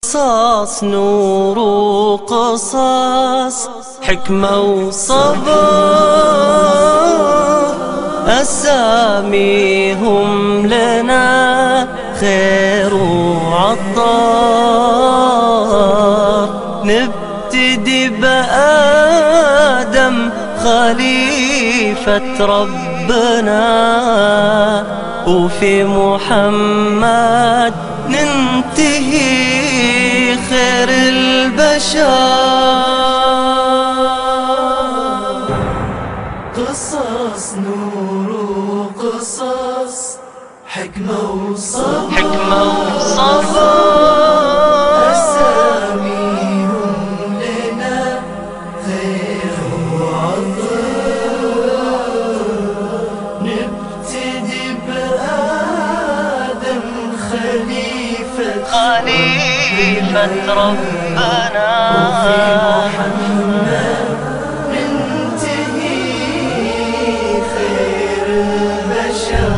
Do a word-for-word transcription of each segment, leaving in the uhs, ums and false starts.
قصاص نور وقصاص حكمة وصبر، أساميهم لنا خير وعطار. نبتدي بآدم خليفة ربنا، وفي محمد ننتهي خير البشر. قصص نور وقصص حكمة وصبر، حكمة وصبر، أساميهم لنا خير وعطر. نبتدي بآدم خليفة خليفة ربنا، وفي محمد ننتهي خير البشر.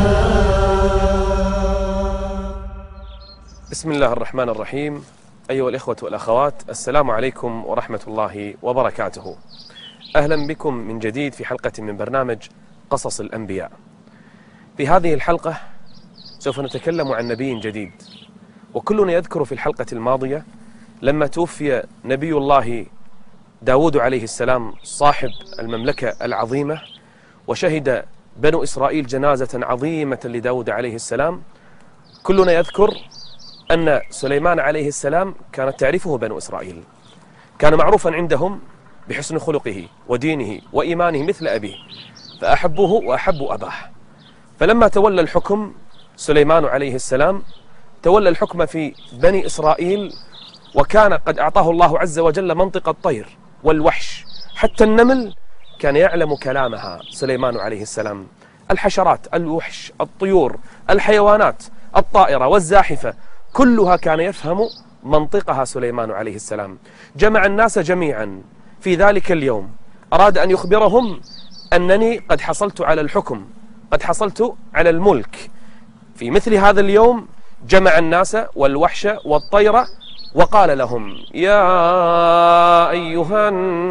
بسم الله الرحمن الرحيم. أيها الإخوة والأخوات، السلام عليكم ورحمة الله وبركاته. أهلا بكم من جديد في حلقة من برنامج قصص الأنبياء. في هذه الحلقة سوف نتكلم عن نبي جديد، وكلنا يذكر في الحلقة الماضية لما توفي نبي الله داود عليه السلام صاحب المملكة العظيمة، وشهد بنو إسرائيل جنازة عظيمة لداود عليه السلام. كلنا يذكر أن سليمان عليه السلام كانت تعرفه بنو إسرائيل، كان معروفا عندهم بحسن خلقه ودينه وإيمانه مثل أبيه، فأحبوه وأحبوا أباه. فلما تولى الحكم سليمان عليه السلام تولى الحكم في بني إسرائيل، وكان قد أعطاه الله عز وجل منطق الطير والوحش، حتى النمل كان يعلم كلامها سليمان عليه السلام. الحشرات، الوحش، الطيور، الحيوانات الطائرة والزاحفة، كلها كان يفهم منطقها سليمان عليه السلام. جمع الناس جميعا في ذلك اليوم، أراد أن يخبرهم أنني قد حصلت على الحكم، قد حصلت على الملك. في مثل هذا اليوم جمع الناس والوحش والطير وقال لهم: يا أيها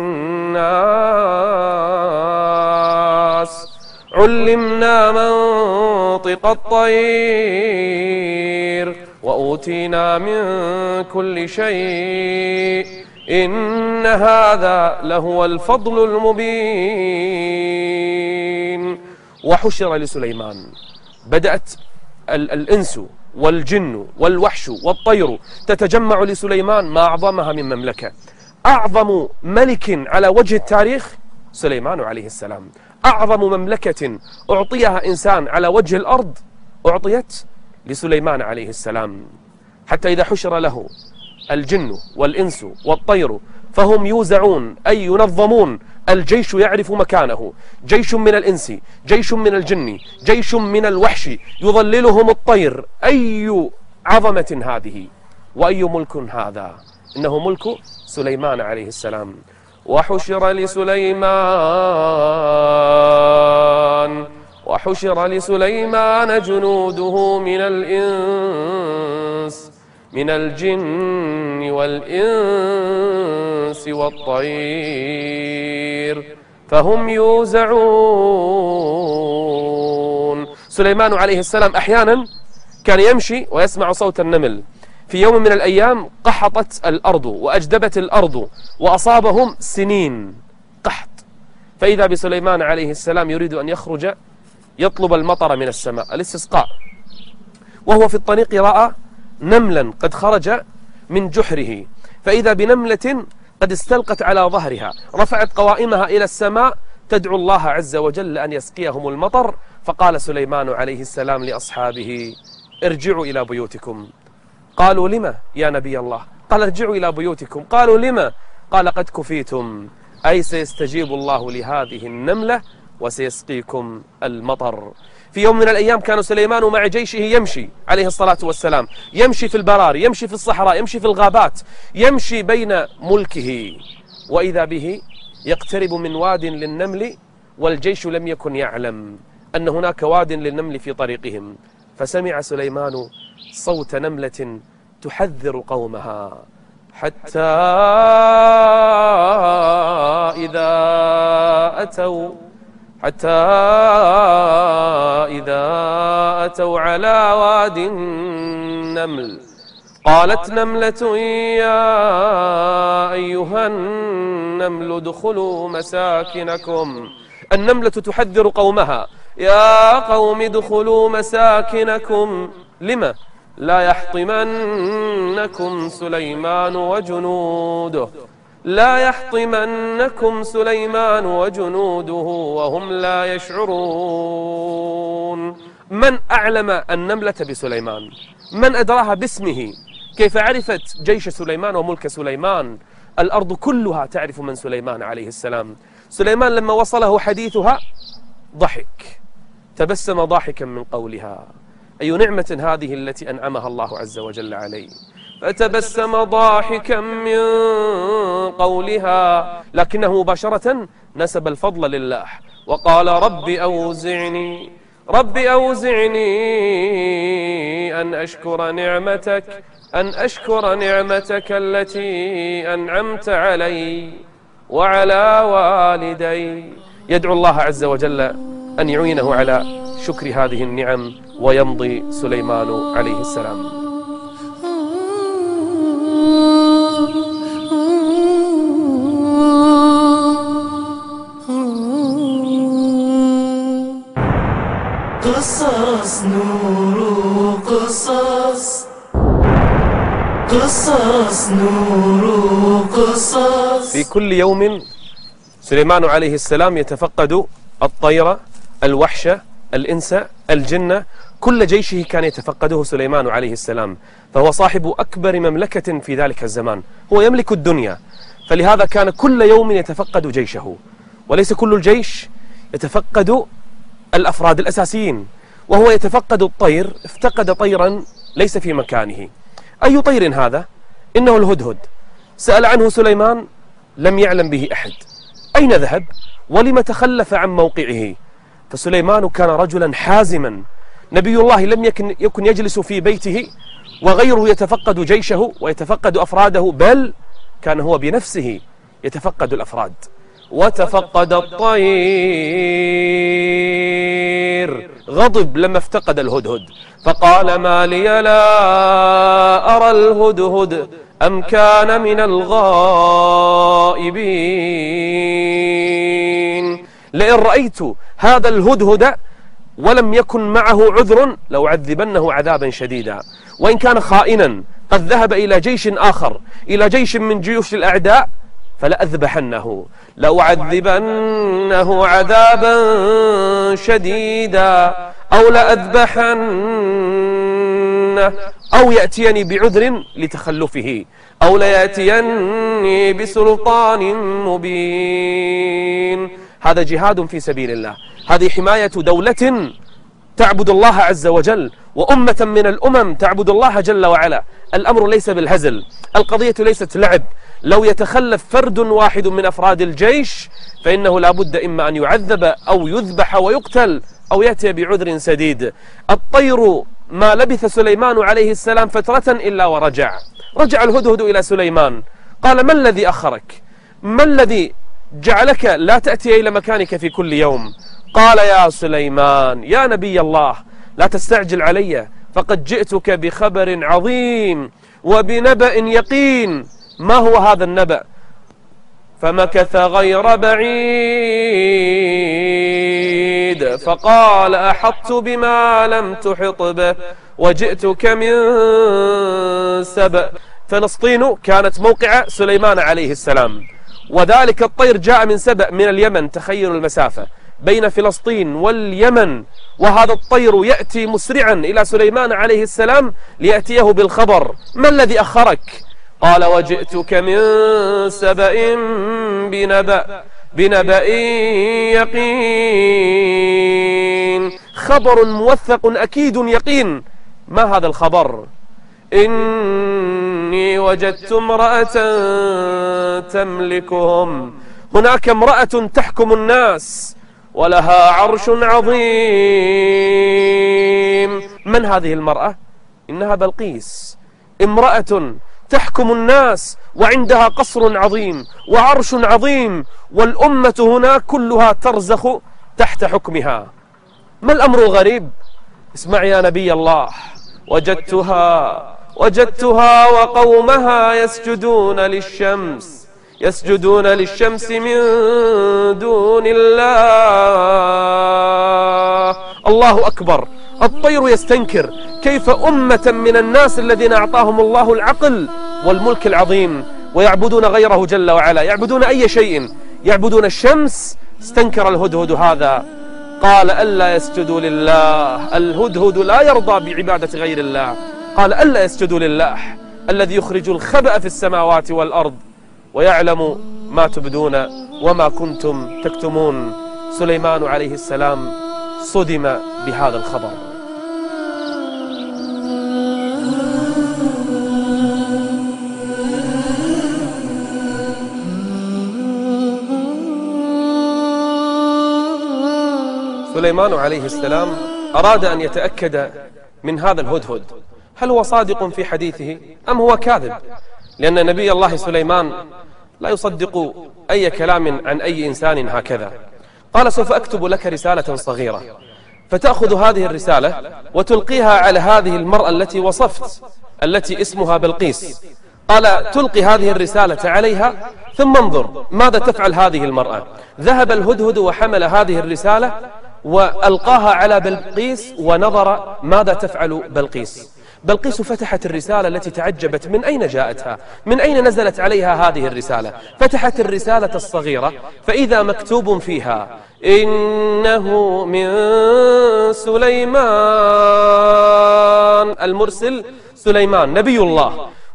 الناس علمنا منطق الطير وأوتينا من كل شيء، إن هذا لهو الفضل المبين. وحشر لسليمان، بدأت الإنس والجن والوحش والطير تتجمع لسليمان، ما أعظمها من مملكة. أعظم ملك على وجه التاريخ سليمان عليه السلام. أعظم مملكة أعطيها إنسان على وجه الأرض أعطيت لسليمان عليه السلام، حتى إذا حشر له الجن والإنس والطير فهم يوزعون أي ينظمون. الجيش يعرف مكانه، جيش من الإنس، جيش من الجن، جيش من الوحش، يظللهم الطير. أي عظمة هذه وأي ملك هذا! إنه ملك سليمان عليه السلام. وحشر لسليمان وحشر لسليمان جنوده من الإنس من الجن والإنس والطير فهم يوزعون. سليمان عليه السلام أحيانا كان يمشي ويسمع صوت النمل. في يوم من الأيام قحطت الأرض وأجدبت الأرض وأصابهم سنين قحط، فإذا بسليمان عليه السلام يريد أن يخرج يطلب المطر من السماء، الاستسقاء، وهو في الطريق رأى نملا قد خرج من جحره، فإذا بنملة قد استلقت على ظهرها، رفعت قوائمها إلى السماء تدعو الله عز وجل أن يسقيهم المطر. فقال سليمان عليه السلام لأصحابه: ارجعوا إلى بيوتكم. قالوا: لما يا نبي الله؟ قال: ارجعوا إلى بيوتكم. قالوا: لما؟ قال: قد كفيتم، أي سيستجيب الله لهذه النملة وسيسقيكم المطر. في يوم من الأيام كان سليمان مع جيشه يمشي عليه الصلاة والسلام، يمشي في البراري، يمشي في الصحراء، يمشي في الغابات، يمشي بين ملكه، وإذا به يقترب من واد للنمل، والجيش لم يكن يعلم أن هناك واد للنمل في طريقهم. فسمع سليمان صوت نملة تحذر قومها حتى إذا أتوا حتى إذا أتوا على واد النمل قالت نملة يا أيها النمل ادخلوا مساكنكم. النملة تحذر قومها: يا قوم ادخلوا مساكنكم، لما لا يحطمنكم سليمان وجنوده لا يحطمنكم سليمان وجنوده وهم لا يشعرون. من أعلم النملة بسليمان؟ من أدراها باسمه؟ كيف عرفت جيش سليمان وملك سليمان؟ الأرض كلها تعرف من سليمان عليه السلام. سليمان لما وصله حديثها ضحك، تبسم ضاحكا من قولها: أي نعمة هذه التي أنعمها الله عز وجل عليه. فتبسم ضاحكا من قولها، لكنه مباشرة نسب الفضل لله وقال: رب أوزعني رب أوزعني أن أشكر نعمتك أن أشكر نعمتك التي أنعمت علي وعلى والدي. يدعو الله عز وجل أن يعينه على شكر هذه النعم ويمضي سليمان عليه السلام. قصص نور قصص قصص نور قصص. في كل يوم سليمان عليه السلام يتفقد الطير، الوحش، الإنس، الجن، كل جيشه كان يتفقده سليمان عليه السلام، فهو صاحب أكبر مملكة في ذلك الزمان، هو يملك الدنيا، فلهذا كان كل يوم يتفقد جيشه. وليس كل الجيش يتفقد الأفراد الأساسيين، وهو يتفقد الطير. افتقد طيرا ليس في مكانه. أي طير هذا؟ إنه الهدهد. سأل عنه سليمان لم يعلم به أحد. أين ذهب؟ ولم تخلف عن موقعه؟ فسليمان كان رجلا حازما. نبي الله لم يكن, يكن يجلس في بيته وغيره يتفقد جيشه ويتفقد أفراده، بل كان هو بنفسه يتفقد الأفراد. وتفقد الطير، غضب لما افتقد الهدهد، فقال: ما لي لا أرى الهدهد أم كان من الغائبين. لئن رأيت هذا الهدهد ولم يكن معه عذر لأعذبنه عذابا شديدا، وإن كان خائنا قد ذهب إلى جيش آخر، إلى جيش من جيوش الأعداء، فلأذبحنه لأعذبنه عذابا شديدا أو لأذبحنه أو يأتيني بعذر لتخلفه أو ليأتيني بسلطان مبين. هذا جهاد في سبيل الله، هذه حماية دولة تعبد الله عز وجل، وأمة من الأمم تعبد الله جل وعلا. الأمر ليس بالهزل، القضية ليست لعب. لو يتخلف فرد واحد من أفراد الجيش فإنه لا بد إما أن يعذب أو يذبح ويقتل أو يأتي بعذر سديد. الطير ما لبث سليمان عليه السلام فترة إلا ورجع. رجع الهدهد إلى سليمان قال: ما الذي أخرك؟ ما الذي جعلك لا تأتي إلى مكانك في كل يوم؟ قال: يا سليمان يا نبي الله لا تستعجل علي، فقد جئتك بخبر عظيم وبنبأ يقين. ما هو هذا النبأ؟ فمكث غير بعيد فقال: أحطت بما لم تحط به وجئتك من سبأ. فلسطين كانت موقع سليمان عليه السلام، وذلك الطير جاء من سبأ من اليمن. تخيلوا المسافة بين فلسطين واليمن، وهذا الطير يأتي مسرعا إلى سليمان عليه السلام ليأتيه بالخبر. ما الذي أخرك؟ قال: وجئتك من سبأ بنبأ بنبأ يقين. خبر موثق أكيد يقين. ما هذا الخبر؟ إني وجدت امرأة تملكهم. هناك امرأة تحكم الناس ولها عرش عظيم. من هذه المرأة؟ إنها بلقيس. امرأة تحكم الناس وعندها قصر عظيم وعرش عظيم، والأمة هنا كلها ترزخ تحت حكمها. ما الأمر غريب؟ اسمع يا نبي الله: وجدتها وجدتها وقومها يسجدون للشمس يسجدون للشمس من دون الله. الله أكبر. الطير يستنكر كيف أمة من الناس الذين أعطاهم الله العقل والملك العظيم ويعبدون غيره جل وعلا، يعبدون أي شيء، يعبدون الشمس. استنكر الهدهد هذا، قال: ألا يسجدوا لله. الهدهد لا يرضى بعبادة غير الله. قال: ألا يسجدوا لله الذي يخرج الخبأ في السماوات والأرض ويعلم ما تبدون وما كنتم تكتمون. سليمان عليه السلام صدم بهذا الخبر. سليمان عليه السلام أراد أن يتأكد من هذا الهدهد، هل هو صادق في حديثه أم هو كاذب؟ لأن نبي الله سليمان لا يصدق أي كلام عن أي إنسان هكذا. قال: سوف أكتب لك رسالة صغيرة، فتأخذ هذه الرسالة وتلقيها على هذه المرأة التي وصفت، التي اسمها بلقيس. قال: تلقي هذه الرسالة عليها ثم انظر ماذا تفعل هذه المرأة. ذهب الهدهد وحمل هذه الرسالة وألقاها على بلقيس ونظر ماذا تفعل بلقيس. بلقيس فتحت الرسالة التي تعجبت من أين جاءتها، من أين نزلت عليها هذه الرسالة. فتحت الرسالة الصغيرة فإذا مكتوب فيها: إنه من سليمان. المرسل سليمان نبي الله،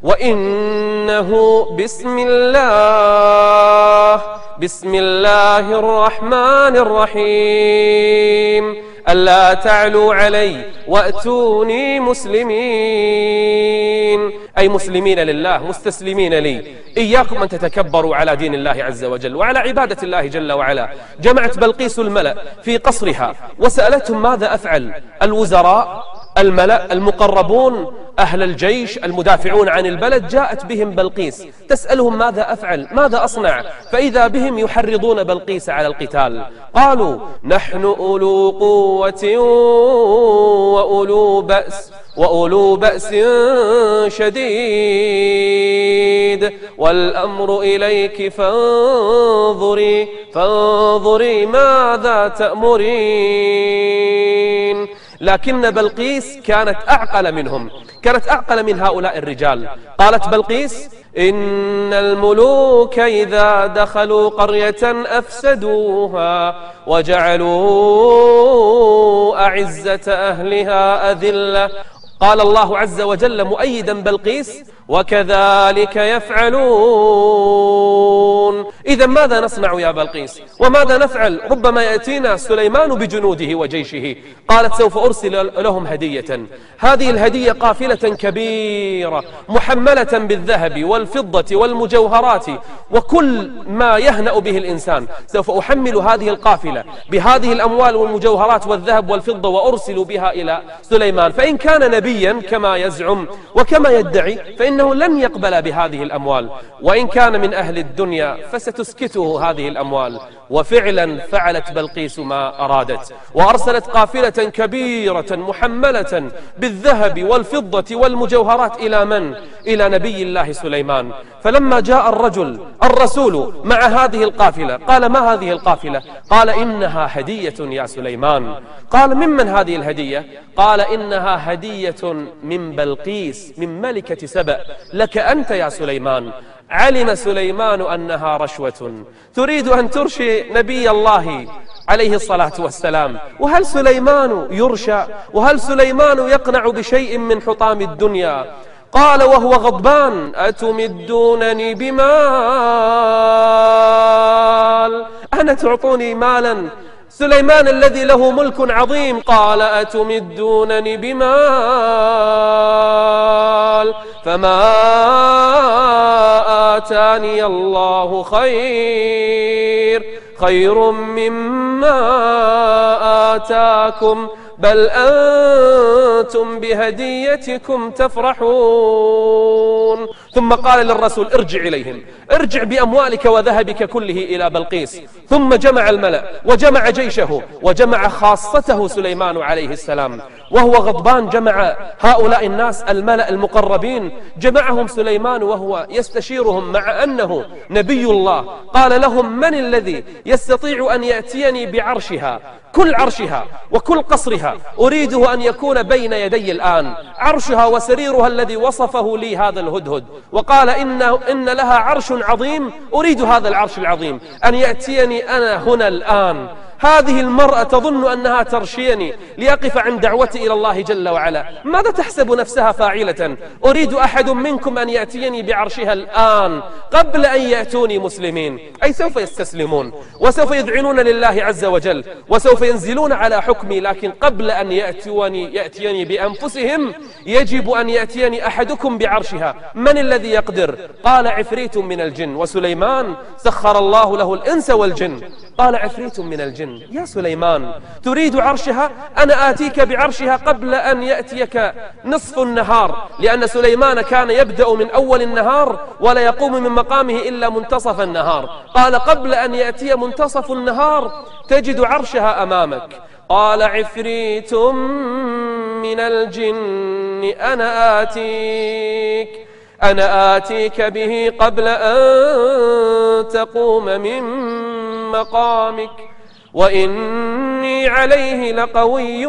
وإنه بسم الله بسم الله الرحمن الرحيم ألا تعلوا علي وأتوني مسلمين، أي مسلمين لله مستسلمين لي. إياكم أن تتكبروا على دين الله عز وجل وعلى عبادة الله جل وعلا. جمعت بلقيس الملأ في قصرها وسألتهم: ماذا أفعل؟ الوزراء، الملأ، المقربون، أهل الجيش، المدافعون عن البلد، جاءت بهم بلقيس تسألهم: ماذا أفعل؟ ماذا أصنع؟ فإذا بهم يحرضون بلقيس على القتال. قالوا: نحن أولو قوة وأولو بأس وأولو بأس شديد والأمر إليك فانظري فانظري ماذا تأمرين. لكن بلقيس كانت أعقل منهم، كانت أعقل من هؤلاء الرجال. قالت بلقيس: إن الملوك إذا دخلوا قرية أفسدوها وجعلوا أعزة أهلها أذلة. قال الله عز وجل مؤيدا بلقيس: وكذلك يفعلون. إذا ماذا نصنع يا بلقيس؟ وماذا نفعل؟ ربما يأتينا سليمان بجنوده وجيشه. قالت: سوف أرسل لهم هدية. هذه الهدية قافلة كبيرة محملة بالذهب والفضة والمجوهرات وكل ما يهنأ به الإنسان. سوف أحمل هذه القافلة بهذه الأموال والمجوهرات والذهب والفضة وأرسل بها إلى سليمان، فإن كان نبيا كما يزعم وكما يدعي فإنه لن يقبل بهذه الأموال، وإن كان من أهل الدنيا فستسكته هذه الأموال. وفعلا فعلت بلقيس ما أرادت، وأرسلت قافلة كبيرة محملة بالذهب والفضة والمجوهرات. إلى من؟ إلى نبي الله سليمان. فلما جاء الرجل الرسول مع هذه القافلة قال: ما هذه القافلة؟ قال: إنها هدية يا سليمان. قال: ممن هذه الهدية؟ قال: إنها هدية من بلقيس من ملكة سبأ لك أنت يا سليمان. علم سليمان أنها رشوة تريد أن ترشي نبي الله عليه الصلاة والسلام. وهل سليمان يرشى؟ وهل سليمان يقنع بشيء من حطام الدنيا؟ قال وهو غضبان: أتمدونني بمال؟ أنا تعطوني مالا؟ سليمان الذي له ملك عظيم قال: أتمدونني بمال فما آتاني الله خير خير مما آتاكم بل أنتم بهديتكم تفرحون. ثم قال للرسول ارجع إليهم، ارجع بأموالك وذهبك كله إلى بلقيس. ثم جمع الملأ وجمع جيشه وجمع خاصته سليمان عليه السلام، وهو غضبان جمع هؤلاء الناس الملأ المقربين، جمعهم سليمان وهو يستشيرهم مع أنه نبي الله. قال لهم من الذي يستطيع أن يأتيني بعرشها، كل عرشها وكل قصرها أريده أن يكون بين يدي الآن، عرشها وسريرها الذي وصفه لي هذا الهدهد، وقال إن, إن لها عرش عظيم، أريد هذا العرش العظيم أن يأتيني أنا هنا الآن. هذه المرأة تظن أنها ترشيني ليقف عن دعوتي إلى الله جل وعلا، ماذا تحسب نفسها فاعلة؟ أريد أحد منكم أن يأتيني بعرشها الآن قبل أن يأتوني مسلمين، أي سوف يستسلمون وسوف يذعنون لله عز وجل وسوف ينزلون على حكمي، لكن قبل أن يأتوني يأتيني بأنفسهم يجب أن يأتيني أحدكم بعرشها. من الذي يقدر؟ قال عفريت من الجن، وسليمان سخر الله له الإنس والجن. قال عفريت من الجن يا سليمان تريد عرشها؟ أنا آتيك بعرشها قبل أن يأتيك نصف النهار، لأن سليمان كان يبدأ من أول النهار ولا يقوم من مقامه إلا منتصف النهار. قال قبل أن يأتي منتصف النهار تجد عرشها أمامك. قال عفريت من الجن أنا آتيك أنا آتيك به قبل أن تقوم من مقامك وإني عليه لقوي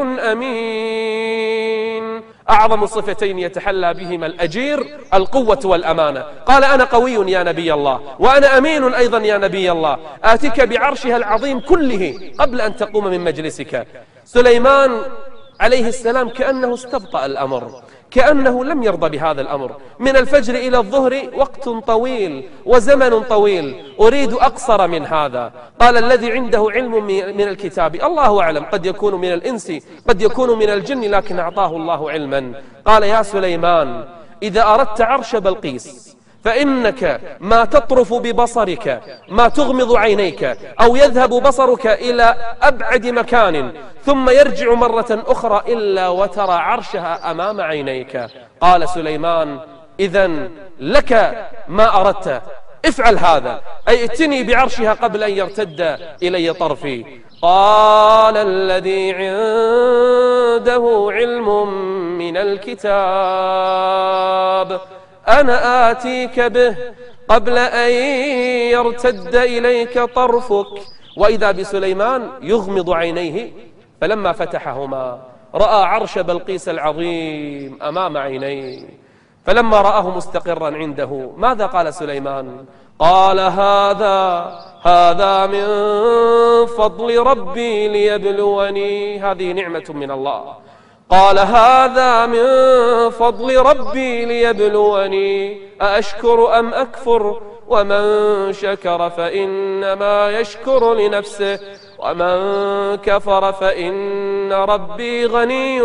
أمين. أعظم صفتين يتحلى بهما الأجير القوة والأمانة. قال أنا قوي يا نبي الله وأنا أمين أيضا يا نبي الله، آتيك بعرشها العظيم كله قبل أن تقوم من مجلسك. سليمان عليه السلام كأنه استبطأ الأمر، كأنه لم يرضى بهذا الأمر. من الفجر إلى الظهر وقت طويل وزمن طويل، أريد أقصر من هذا. قال الذي عنده علم من الكتاب، الله أعلم، قد يكون من الإنس قد يكون من الجن، لكن أعطاه الله علما. قال يا سليمان إذا أردت عرش بلقيس فإنك ما تطرف ببصرك، ما تغمض عينيك أو يذهب بصرك إلى أبعد مكان ثم يرجع مرة أخرى إلا وترى عرشها أمام عينيك. قال سليمان إذن لك ما أردت، افعل هذا، أي ائتني بعرشها قبل أن يرتد إلي طرفي. قال الذي عنده علم من الكتاب أنا آتيك به قبل أن يرتد إليك طرفك. وإذا بسليمان يغمض عينيه، فلما فتحهما رأى عرش بلقيس العظيم أمام عينيه. فلما رآه مستقرا عنده ماذا قال سليمان؟ قال هذا هذا من فضل ربي ليبلوني، هذه نعمة من الله. قال هذا من فضل ربي ليبلوني أأشكر أم أكفر، ومن شكر فإنما يشكر لنفسه ومن كفر فإن ربي غني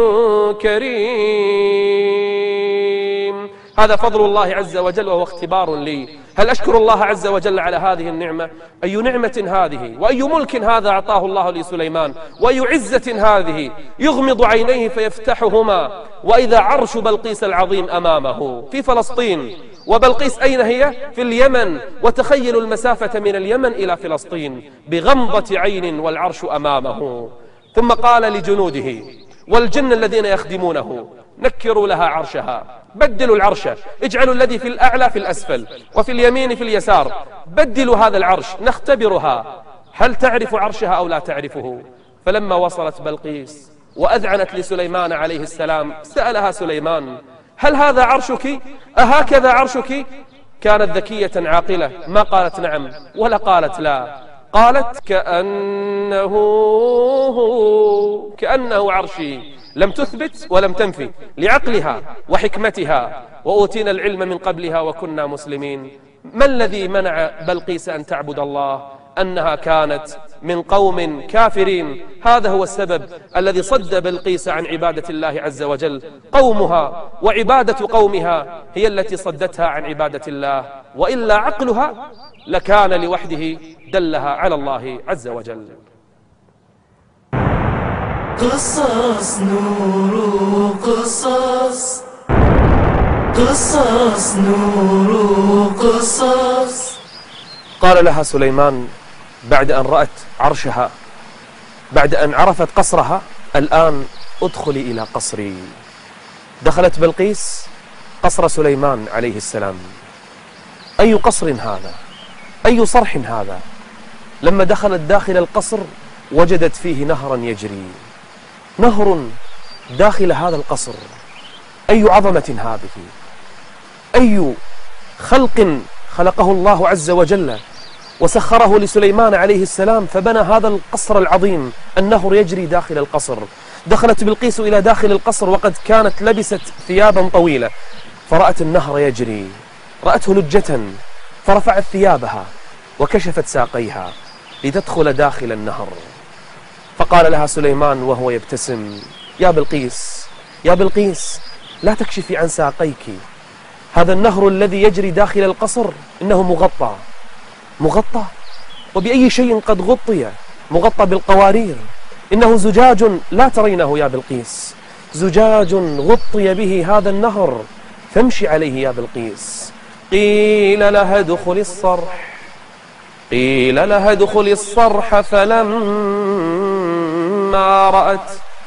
كريم. هذا فضل الله عز وجل وهو اختبار لي، هل أشكر الله عز وجل على هذه النعمة؟ أي نعمة هذه وأي ملك هذا أعطاه الله لسليمان، وأي عزة هذه. يغمض عينيه فيفتحهما وإذا عرش بلقيس العظيم أمامه في فلسطين. وبلقيس أين هي؟ في اليمن، وتخيلوا المسافة من اليمن إلى فلسطين بغمضة عين والعرش أمامه. ثم قال لجنوده والجن الذين يخدمونه نكروا لها عرشها، بدلوا العرش، اجعلوا الذي في الأعلى في الأسفل وفي اليمين في اليسار، بدلوا هذا العرش نختبرها هل تعرف عرشها أو لا تعرفه. فلما وصلت بلقيس وأذعنت لسليمان عليه السلام سألها سليمان هل هذا عرشك؟ أهكذا عرشك؟ كانت ذكية عاقلة، ما قالت نعم ولا قالت لا، قالت كأنه كأنه عرشي، لم تثبت ولم تنفي لعقلها وحكمتها. وأوتينا العلم من قبلها وكنا مسلمين. ما الذي منع بلقيس أن تعبد الله؟ أنها كانت من قوم كافرين، هذا هو السبب الذي صد بلقيس عن عبادة الله عز وجل. قومها وعبادة قومها هي التي صدتها عن عبادة الله، وإلا عقلها لكان لوحده دلها على الله عز وجل. قصص نور قصص قصص نور قصص. قال لها سليمان بعد أن رأت عرشها، بعد أن عرفت قصرها: الآن ادخلي إلى قصري. دخلت بلقيس قصر سليمان عليه السلام. أي قصر هذا؟ أي صرح هذا؟ لما دخلت داخل القصر وجدت فيه نهرا يجري، نهر داخل هذا القصر. أي عظمة هذه! أي خلق خلقه الله عز وجل وسخره لسليمان عليه السلام فبنى هذا القصر العظيم. النهر يجري داخل القصر. دخلت بلقيس إلى داخل القصر وقد كانت لبست ثيابا طويلة، فرأت النهر يجري، رأته لجة، فرفعت ثيابها وكشفت ساقيها لتدخل داخل النهر. فقال لها سليمان وهو يبتسم: يا بلقيس، يا بلقيس، لا تكشفي عن ساقيك. هذا النهر الذي يجري داخل القصر إنه مغطى. مغطى؟ وبأي شيء قد غطي؟ مغطى بالقوارير. إنه زجاج لا ترينه يا بلقيس، زجاج غطي به هذا النهر، فامشي عليه يا بلقيس. قيل لها ادخلي الصرح، قيل لها ادخلي الصرح فلما رأت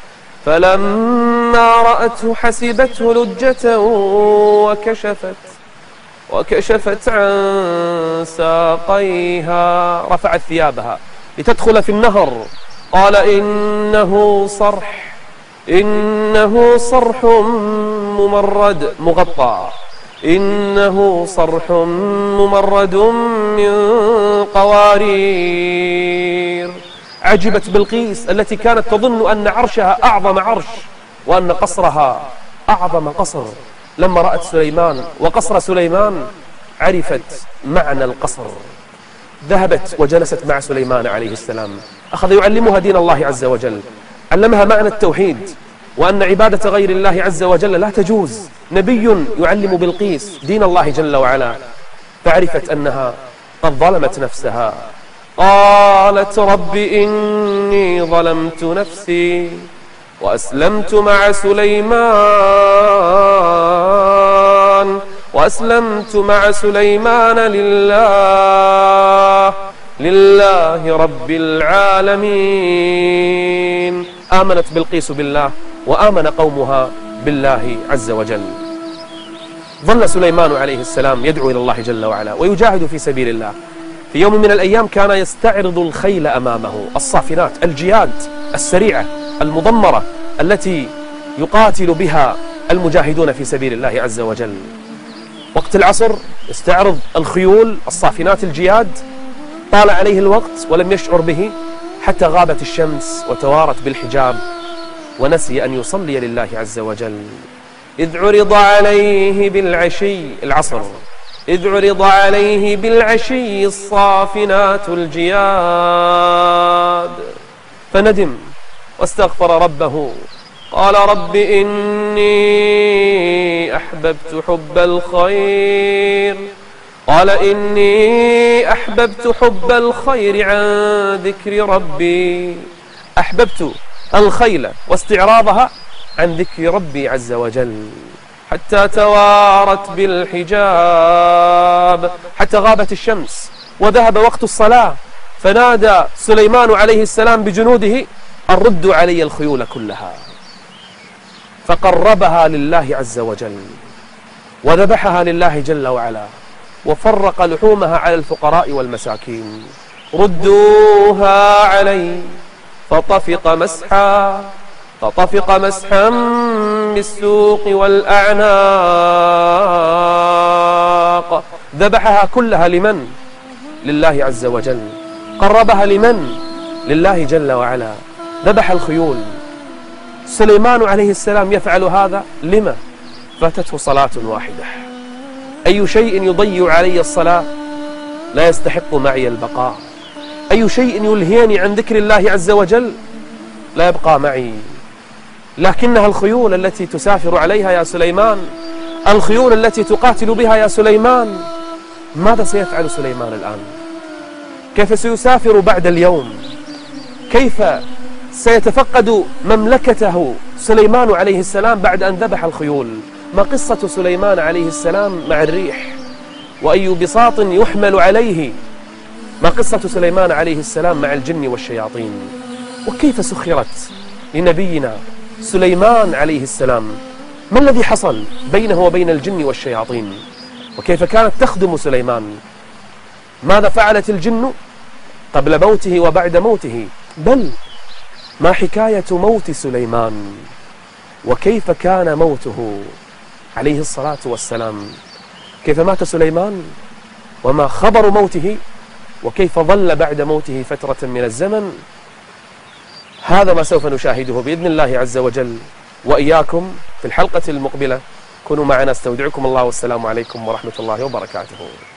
فلما رأته حسبته لجة وكشفت وكشفت عن ساقيها. رفعت ثيابها لتدخل في النهر. قال: إنه صرح، إنه صرح ممرد مغطى، إنه صرح ممرد من قوارير. عجبت بلقيس التي كانت تظن أن عرشها أعظم عرش وأن قصرها أعظم قصر. لما رأت سليمان وقصر سليمان عرفت معنى القصر. ذهبت وجلست مع سليمان عليه السلام، أخذ يعلمها دين الله عز وجل، علمها معنى التوحيد وأن عبادة غير الله عز وجل لا تجوز. نبي يعلم بلقيس دين الله جل وعلا، فعرفت أنها قد ظلمت نفسها. قالت: رب إني ظلمت نفسي وأسلمت مع سليمان وأسلمت مع سليمان لله لله رب العالمين. آمنت بلقيس بالله وآمن قومها بالله عز وجل. ظل سليمان عليه السلام يدعو إلى الله جل وعلا ويجاهد في سبيل الله. في يوم من الأيام كان يستعرض الخيل أمامه، الصافنات، الجياد السريعة المضمرة التي يقاتل بها المجاهدون في سبيل الله عز وجل. وقت العصر استعرض الخيول الصافنات الجياد. طال عليه الوقت ولم يشعر به حتى غابت الشمس وتوارت بالحجاب ونسي أن يصلي لله عز وجل. إذ عرض عليه بالعشي، العصر، إذ عرض عليه بالعشي الصافنات الجياد فندم واستغفر ربه. قال: رب إني أحببت حب الخير قال إني أحببت حب الخير عن ذكر ربي. أحببت الخيل واستعراضها عن ذكر ربي عز وجل حتى توارت بالحجاب، حتى غابت الشمس وذهب وقت الصلاة. فنادى سليمان عليه السلام بجنوده: أن ردوا علي الخيول كلها. فقربها لله عز وجل وذبحها لله جل وعلا وفرق لحومها على الفقراء والمساكين. ردوها علي فطفق مسحا فطفق مسحا بالسوق والأعناق. ذبحها كلها لمن؟ لله عز وجل. قربها لمن؟ لله جل وعلا. ذبح الخيول. سليمان عليه السلام يفعل هذا لما؟ فاتته صلاة واحدة. أي شيء يضيع علي الصلاة لا يستحق معي البقاء. أي شيء يلهيني عن ذكر الله عز وجل لا يبقى معي. لكنها الخيول التي تسافر عليها يا سليمان، الخيول التي تقاتل بها يا سليمان. ماذا سيفعل سليمان الآن؟ كيف سيسافر بعد اليوم؟ كيف سيتفقد مملكته سليمان عليه السلام بعد أن ذبح الخيول. ما قصة سليمان عليه السلام مع الريح؟ وأي بساط يحمل عليه؟ ما قصة سليمان عليه السلام مع الجن والشياطين؟ وكيف سخرت لنبينا سليمان عليه السلام؟ ما الذي حصل بينه وبين الجن والشياطين؟ وكيف كانت تخدم سليمان؟ ماذا فعلت الجن قبل موته وبعد موته؟ بل ما حكاية موت سليمان؟ وكيف كان موته عليه الصلاة والسلام؟ كيف مات سليمان؟ وما خبر موته؟ وكيف ظل بعد موته فترة من الزمن؟ هذا ما سوف نشاهده بإذن الله عز وجل وإياكم في الحلقة المقبلة. كونوا معنا، استودعكم الله، والسلام عليكم ورحمة الله وبركاته.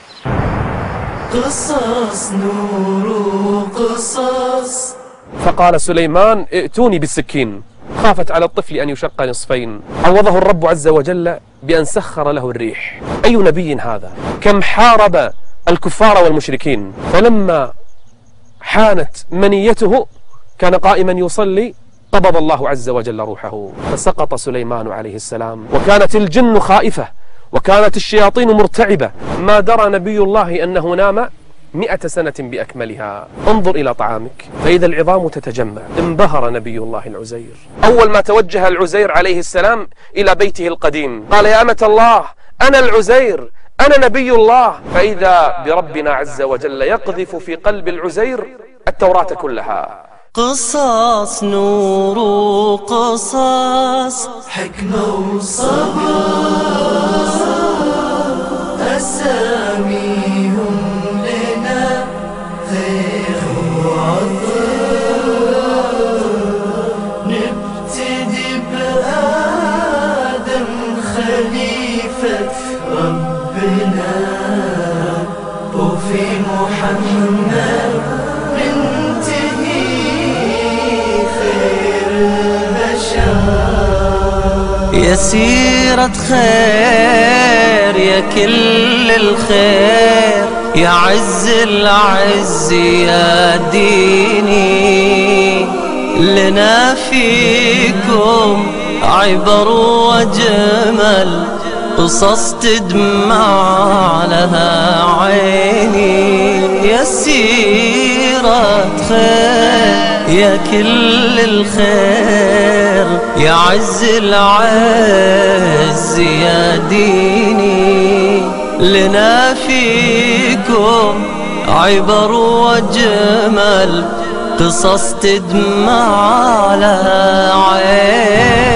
قصص نور قصص. فقال سليمان: ائتوني بالسكين. خافت على الطفل أن يشق نصفين. عوضه الرب عز وجل بأن سخر له الريح. أي نبي هذا؟ كم حارب الكفار والمشركين، فلما حانت منيته كان قائما يصلي، قبض الله عز وجل روحه، فسقط سليمان عليه السلام. وكانت الجن خائفة، وكانت الشياطين مرتعبة. ما درى نبي الله أنه نام مئة سنة بأكملها. انظر إلى طعامك فإذا العظام تتجمع. انبهر نبي الله العزير. أول ما توجه العزير عليه السلام إلى بيته القديم قال: يا أمة الله، أنا العزير، أنا نبي الله. فإذا بربنا عز وجل يقذف في قلب العزير التوراة كلها. قصص نور قصص، حكمة وصبر، أساميهم لنا خير وعطر. نبتدي بآدم خليفة ربنا، وفي محمد يا سيرة خير، يا كل الخير، يا عز العز يا ديني. لنا فيكم عبر وجمل، قصص تدمع لها عيني. يا سيرة خير، يا كل الخير، يا عز العز يا ديني. لنا فيكم عبر وجمل، قصص تدمع لها عين.